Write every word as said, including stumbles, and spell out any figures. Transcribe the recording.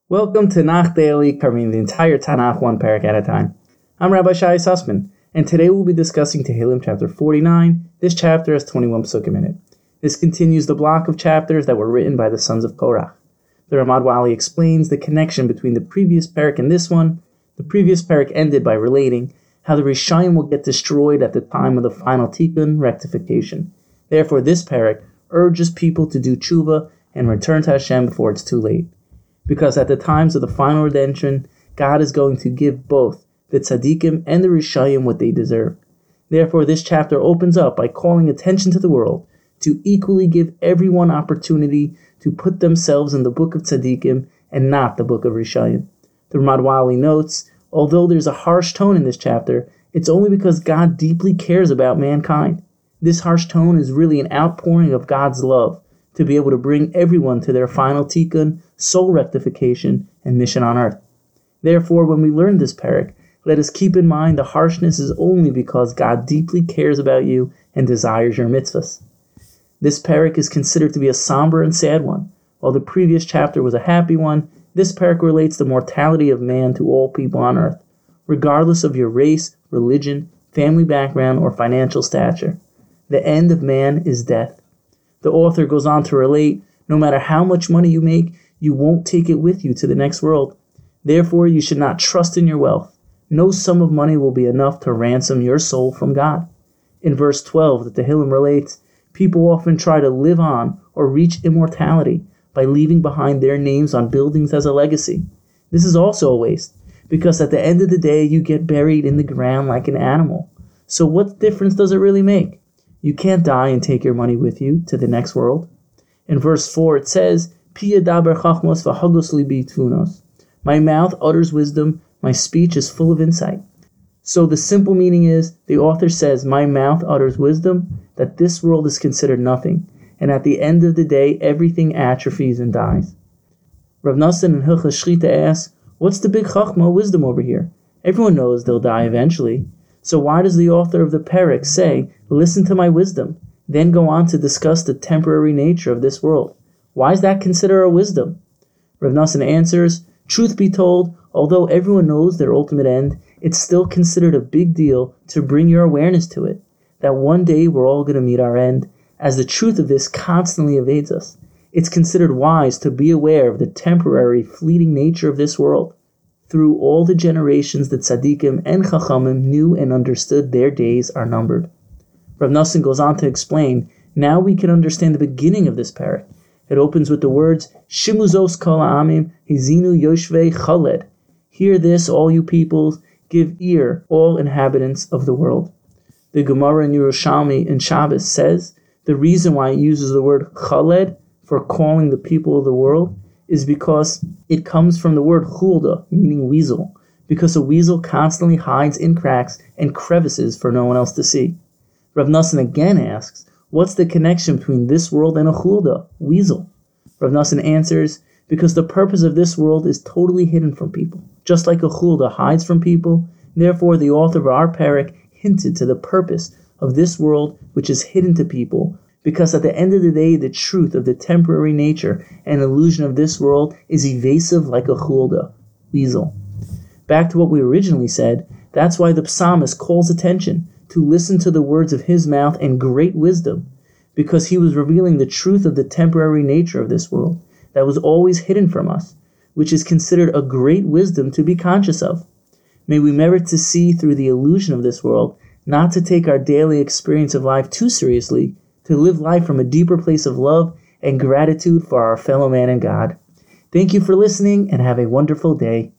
Welcome to Tanakh Daily, covering the entire Tanakh one parak at a time. I'm Rabbi Shai Sussman, and today we'll be discussing Tehillim chapter forty-nine. This chapter has twenty-one psukim in it. This continues the block of chapters that were written by the sons of Korach. The Ramad Wali explains the connection between the previous parak and this one. The previous parak ended by relating how the Rishayim will get destroyed at the time of the final tikkun, rectification. Therefore, this parak urges people to do tshuva and return to Hashem before it's too late. Because at the times of the final redemption, God is going to give both the tzaddikim and the rishayim what they deserve. Therefore, this chapter opens up by calling attention to the world to equally give everyone opportunity to put themselves in the book of tzaddikim and not the book of rishayim. The Ramad Wali notes, although there's a harsh tone in this chapter, it's only because God deeply cares about mankind. This harsh tone is really an outpouring of God's love to be able to bring everyone to their final tikkun, soul rectification, and mission on earth. Therefore, when we learn this parak, let us keep in mind the harshness is only because God deeply cares about you and desires your mitzvahs. This parak is considered to be a somber and sad one. While the previous chapter was a happy one, this parak relates the mortality of man to all people on earth, regardless of your race, religion, family background, or financial stature. The end of man is death. The author goes on to relate, no matter how much money you make, you won't take it with you to the next world. Therefore, you should not trust in your wealth. No sum of money will be enough to ransom your soul from God. In verse twelve, the Tehillim relates, people often try to live on or reach immortality by leaving behind their names on buildings as a legacy. This is also a waste, because at the end of the day, you get buried in the ground like an animal. So what difference does it really make? You can't die and take your money with you to the next world. In verse four it says, Pi yadaber chachmos v'hagos libi tvunos. My mouth utters wisdom, my speech is full of insight. So the simple meaning is, the author says, my mouth utters wisdom, that this world is considered nothing, and at the end of the day, everything atrophies and dies. Rav Nassan in Hilchos Shchita asks, what's the big chachma wisdom over here? Everyone knows they'll die eventually. So why does the author of the parak say, listen to my wisdom, then go on to discuss the temporary nature of this world? Why is that considered a wisdom? Rav Nassan answers, truth be told, although everyone knows their ultimate end, it's still considered a big deal to bring your awareness to it, that one day we're all going to meet our end, as the truth of this constantly evades us. It's considered wise to be aware of the temporary, fleeting nature of this world. Through all the generations, the tzaddikim and chachamim knew and understood their days are numbered. Rav Nassan goes on to explain, now we can understand the beginning of this parak. It opens with the words, Shimuzos kol ha'amim hizinu yoshvei chaled. Hear this, all you peoples, give ear, all inhabitants of the world. The Gemara in Yerushalmi in Shabbos says, the reason why it uses the word chaled for calling the people of the world is because it comes from the word chulda, meaning weasel, because a weasel constantly hides in cracks and crevices for no one else to see. Rav Nassan again asks, what's the connection between this world and a chulda, weasel? Rav Nassan answers, because the purpose of this world is totally hidden from people. Just like a chulda hides from people, therefore the author of our parak hinted to the purpose of this world which is hidden to people, because at the end of the day, the truth of the temporary nature and illusion of this world is evasive like a chulda, weasel. Back to what we originally said, that's why the psalmist calls attention to listen to the words of his mouth and great wisdom, because he was revealing the truth of the temporary nature of this world that was always hidden from us, which is considered a great wisdom to be conscious of. May we merit to see through the illusion of this world, not to take our daily experience of life too seriously, to live life from a deeper place of love and gratitude for our fellow man and God. Thank you for listening and have a wonderful day.